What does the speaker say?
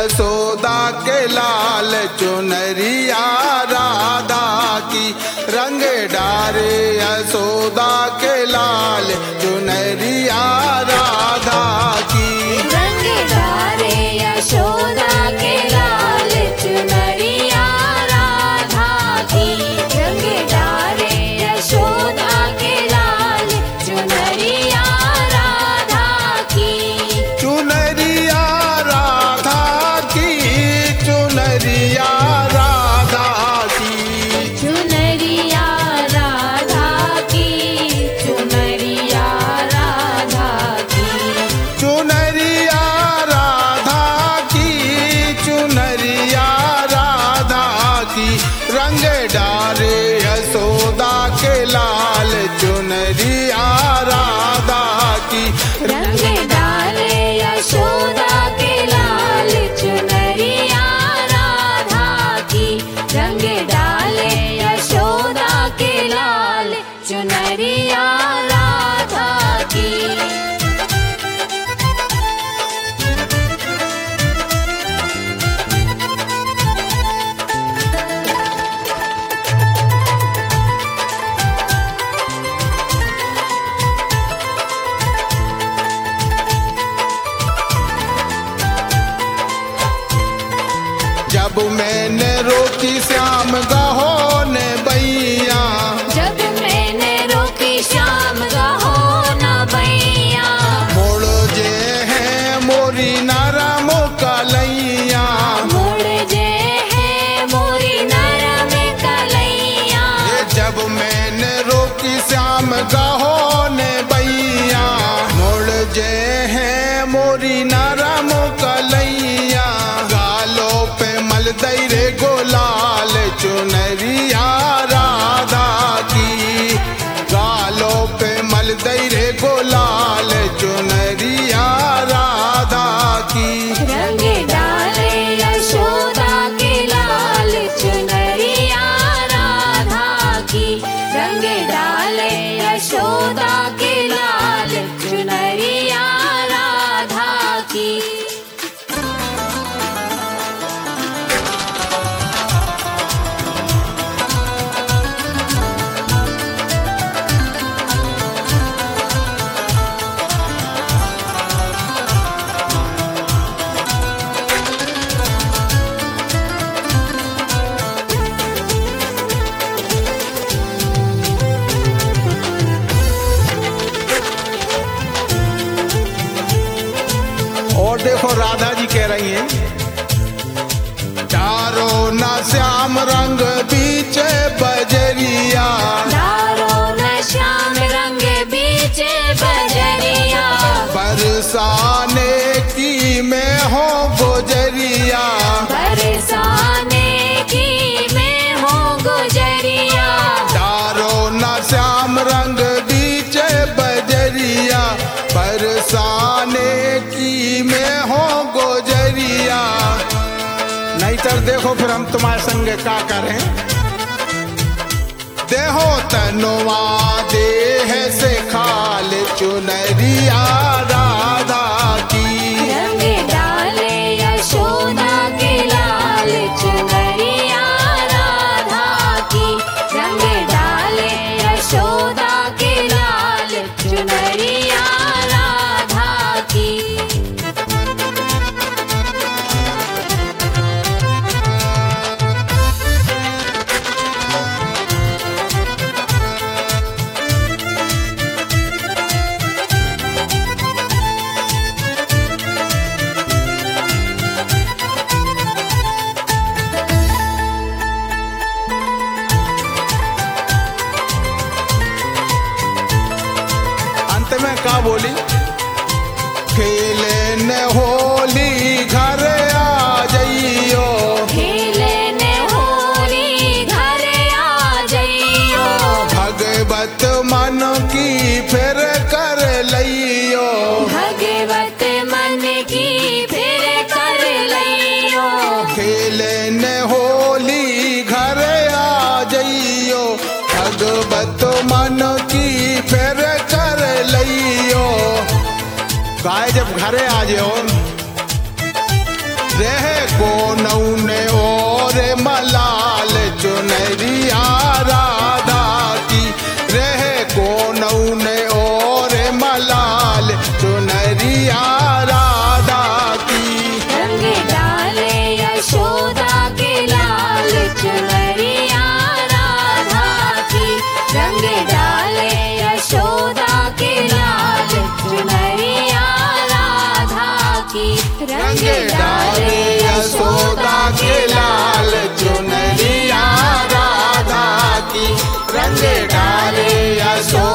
यशोदा के लाल चुनरिया राधा की, रंग डारे यशोदा के लाल चुनरिया राधा की। रंग डारे यशोदा के लाल चुनरिया राधा की, रंग डारे यशोदा के लाल चुनरिया राधा की। चुनरिया राधा की, चुनरिया राधा की, चुनरिया राधा की, चुनरिया राधा की। चुनरिया राधा की, चुनरिया राधा की, रंग डारे यशोदा के लाल चुनरिया राधा की। रंग डाले यशोदा के लाल चुनरिया राधा की, रंग डाले यशोदा के लाल चुनरिया राधा की। जब मैंने रोकी श्याम गाहो ने बैया, जब मैंने रोकी श्याम गाहो न बैया, मोड़ जे है मोरी नरम कलैया। मुड़ जे है मोरी नरम कलैया। जब मैंने रोकी श्याम गाहो ने बैया, मोड़ जे है मोरी नरम कलैया। गालों पे मल दई रे गोलाल चुनरिया राधा की, गालों पे मल दई रे गोलाल चुनरिया राधा की। रंग डाले यशोदा के लाल चुनरिया राधा की, रंग डाले यशोदा के लाल चुनरिया राधा की। और देखो राधा जी कह रही हैं, चारों न श्याम रंग बीच बजरिया। डारो न श्याम रंग बीच बजरिया, बरसाने की मैं हो गुजरिया। बरसाने की मैं हो गुजरिया। चारों न श्याम रंग बीच बजरिया, बरसाने की मैं हो गुजरिया। नहीं तर देखो फिर हम तुम्हारे संग क्या करें। देहो तनुआ देह से खाल चुनरिया राधा की, रंग डाले यशोदा के लाल चुनरिया राधा की, रंग डाले यशोदा के लाल चुनरिया राधा की। अंत में क्या बोली, खेले न होली घर आ जइयो। खेले ने होली घर आ जइयो, भगवत मन की फिर कर लइयो। भगवत मन की फिर कर लइयो। खेले न होली घर आ जइयो, भगवत मन की फिर कर लइयो। गाय जब घरे आ जाओ रहे रंग डाले यशोदा